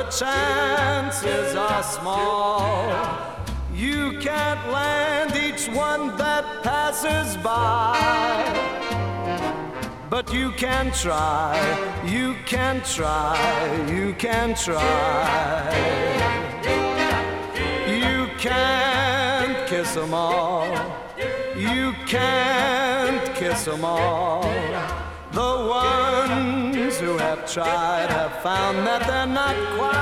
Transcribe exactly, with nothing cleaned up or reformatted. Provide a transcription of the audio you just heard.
chances are small. You can't land each one that passes by, but you can try, you can try, you can try. You can't kiss them all, you can't kiss them all. The ones who have tried have found that they're not quite